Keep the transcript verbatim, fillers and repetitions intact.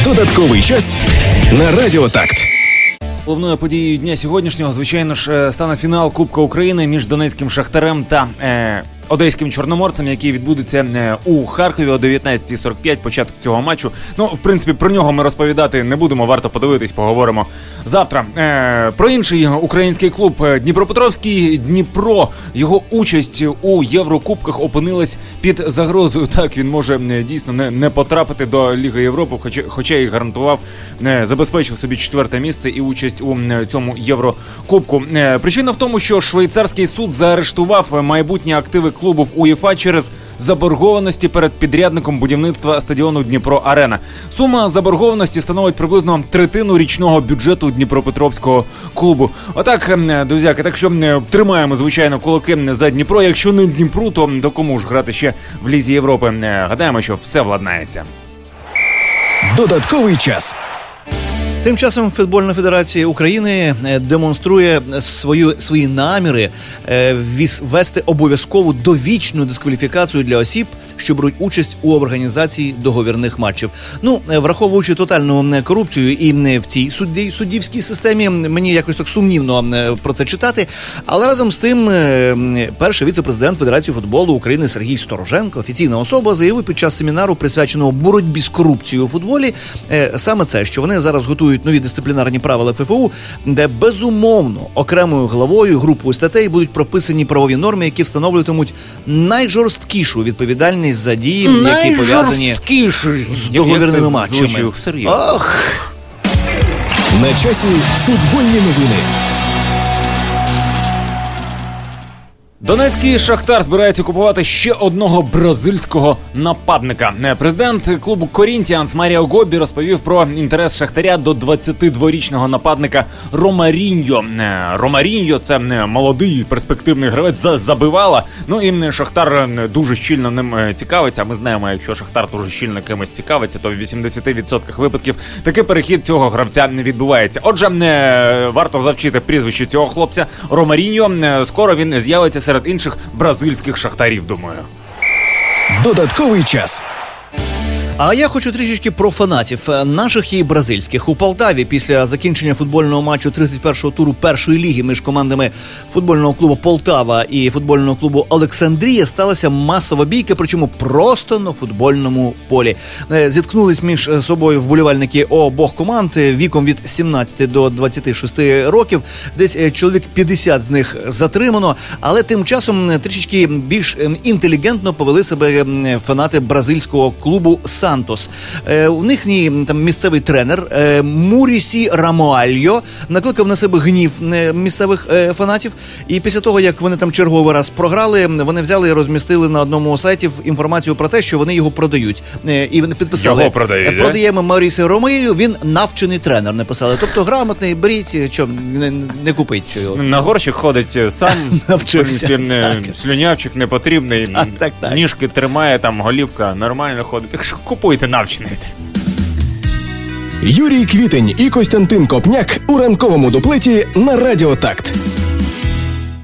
Додатковий час на Радіо Такт. Головною подією дня сьогоднішнього, звичайно ж, стане фінал Кубка України між Донецьким Шахтарем та е, Одеським Чорноморцем, який відбудеться е, у Харкові о дев'ятнадцятій сорок п'ять, початок цього матчу. Ну, в принципі, про нього ми розповідати не будемо, варто подивитись, поговоримо завтра. Е, про інший український клуб Дніпропетровський Дніпро. Його участь у Єврокубках опинилась під загрозою. Так, він може е, дійсно не, не потрапити до Ліги Європи, хоча, хоча і гарантував, е, забезпечив собі четверте місце і участь у е, цьому Єврокубку. Е, причина в тому, що швейцарський суд заарештував майбутні активи клубу в УЄФА через заборгованості перед підрядником будівництва стадіону Дніпро-Арена. Сума заборгованості становить приблизно третину річного бюджету Дніпропетровського клубу. Отак, друзяки, так що тримаємо, звичайно, кулаки за Дніпро. Якщо не Дніпру, то до кому ж грати ще в Лізі Європи? Гадаємо, що все владнається. Додатковий час. Тим часом Футбольна Федерація України демонструє свою, свої наміри ввести обов'язкову довічну дискваліфікацію для осіб, що беруть участь у організації договірних матчів. Ну, враховуючи тотальну корупцію і в цій судді, суддівській системі, мені якось так сумнівно про це читати. Але разом з тим, перший віце-президент Федерації футболу України Сергій Стороженко, офіційна особа, заявив під час семінару, присвяченого боротьбі з корупцією у футболі, саме це, що вони зараз готують нові дисциплінарні правила ФФУ, де безумовно окремою главою, групою статей будуть прописані правові норми, які встановлюватимуть найжорсткішу відповідальність за дії, які пов'язані з договірними матчами. Ах! На часі футбольні новини. Донецький Шахтар збирається купувати ще одного бразильського нападника. Президент клубу «Корінтіанс» Маріо Гоббі розповів про інтерес Шахтаря до двадцятидворічного нападника Ромаріньо. Ромаріньо – це молодий перспективний гравець за забивала. Ну і Шахтар дуже щільно ним цікавиться. Ми знаємо, якщо Шахтар дуже щільно кимось цікавиться, то в вісімдесят відсотків випадків такий перехід цього гравця не відбувається. Отже, варто завчити прізвище цього хлопця Ромаріньо. Скоро він з'явиться серед інших бразильських шахтарів, думаю. Додатковий час. А я хочу трішечки про фанатів наших і бразильських. У Полтаві після закінчення футбольного матчу тридцять першого туру першої ліги між командами футбольного клубу «Полтава» і футбольного клубу «Олександрія» сталася масова бійка, причому просто на футбольному полі. Зіткнулись між собою вболівальники обох команд віком від сімнадцяти до двадцяти шести років. Десь чоловік п'ятдесят з них затримано, але тим часом трішечки більш інтелігентно повели себе фанати бразильського клубу Сантос. Е, у них там місцевий тренер е, Мурісі Рамуальо накликав на себе гнів е, місцевих е, фанатів, і після того, як вони там черговий раз програли, вони взяли і розмістили на одному сайті інформацію про те, що вони його продають. Е, і вони підписали, його продають, продаємо Мурісі Рамуальо, він навчений тренер, написали. Тобто грамотний, беріть, що, не, не купить. Що на горщик ходить сам, навчився. Принципі, слюнявчик не потрібний, а, так, так. ніжки тримає, там голівка нормально ходить. Так що купуйте навчений. Юрій Квітень і Костянтин Копняк у ранковому дуплеті на Радіо Такт.